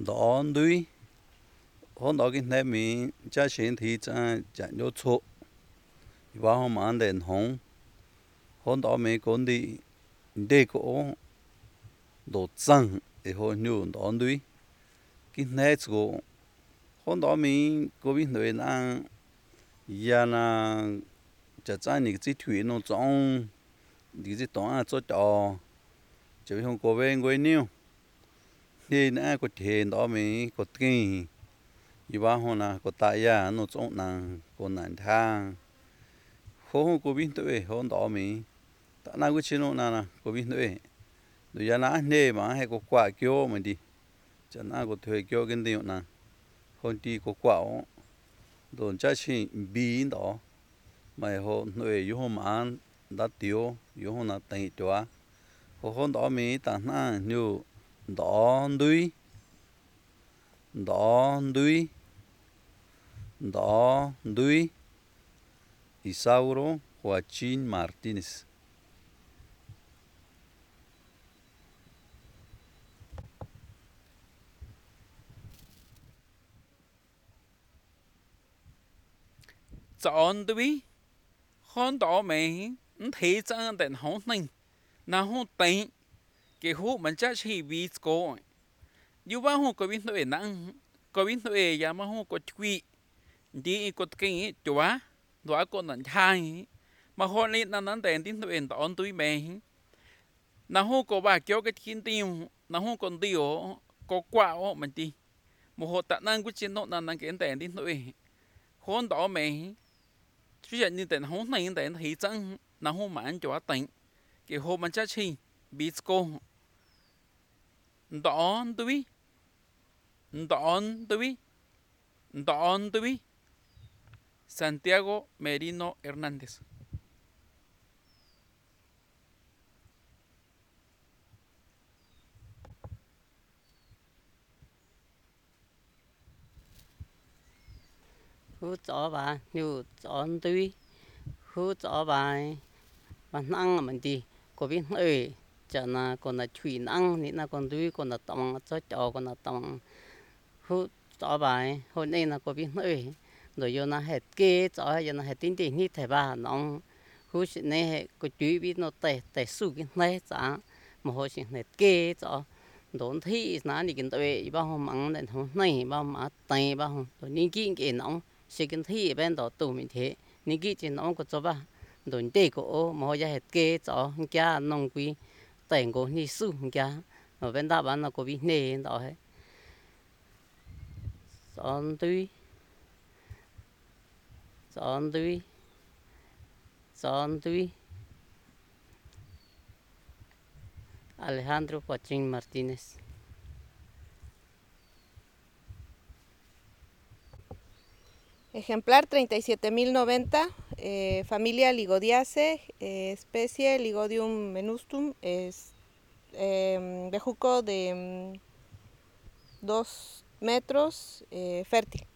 đó đuôi hôm đó cái này mình cha xin thì cha chẳng nhớ chỗ và hôm ăn đèn hồng hôm đó mình còn đi để có đồ trắng để hồi nhớ đó đuôi cái này chỗ hôm đó mình có biết người na ya na chả cha những cái thuyền nó trong những cái tòa cho trò chỉ không có về người nhiều thì nãy có tiền đó mình có tiền và hôm nào có tại nhà nó trong nàng có nàng thang không có biết tuổi hôm đó mình ta nào có chuyện nó nào có biết tuổi rồi giờ nãy nè mà hay có quả kêu mình đi cho nãy có thuê kêu cái điều nào hôm đi có quả rồi chắc chỉ bí đó mà hôm tuổi yêu hôm ăn đã tiêu yêu hôm nào tiền cho hôm đó mình ta nào như đó đuôi đó đuôi đó đuôi Isauro Joaquín Martínez. chọn tôi hôm đó mình thấy rằng đèn hồng này nào hôm tây cái hôm mình chắc chỉ bị có như vậy hôm có biết tuổi năng có biết tuổi ya mà hôm có quỷ đi có cái chúa đó có nhận thay mà hôm nay năng đèn tin tuổi đó tôi mình nào hôm có bà kéo cái thiên tiêu nào hôm còn điều có quả mình đi một hộ tạ năng của chiến đấu năng cái đèn tin tuổi hôm đó mình chứ giờ như tên hôm nay tên thì chẳng là hôm mà anh cho tỉnh cái hôm anh chắc chi bị cô đón tôi đón tôi đón tôi Santiago Merino Hernández. hú cho bà nhiều chọn tươi hú cho bà ăn mình đi có biết ơi chả là còn là thủy ăn nên là còn tươi còn là tòng cho còn là tòng hú cho bà hôm nay là có biết ơi rồi giờ là hết kê cho giờ là hết tin tiền như thế bà nó hú sẽ này có chú biết nó tệ tệ su cái này chả mà họ sẽ hết kê cho đốn thị nó đi kinh tế bao hôm ăn đến hôm nay bao mà tay bao rồi những cái nó sẽ kinh thị bên đó tụ mình thế những cái chuyện nó có cho ba đồn tê cổ mà họ ra hết kê cho kia nông quý tiền cổ như su kia ở bên đó bán là có bị nề đó hết chọn tươi chọn tươi chọn tươi Alejandro Joaquín Martínez. Ejemplar 37.090, familia Ligodiaceae, especie Ligodium menustum, bejuco de 2 metros, fértil.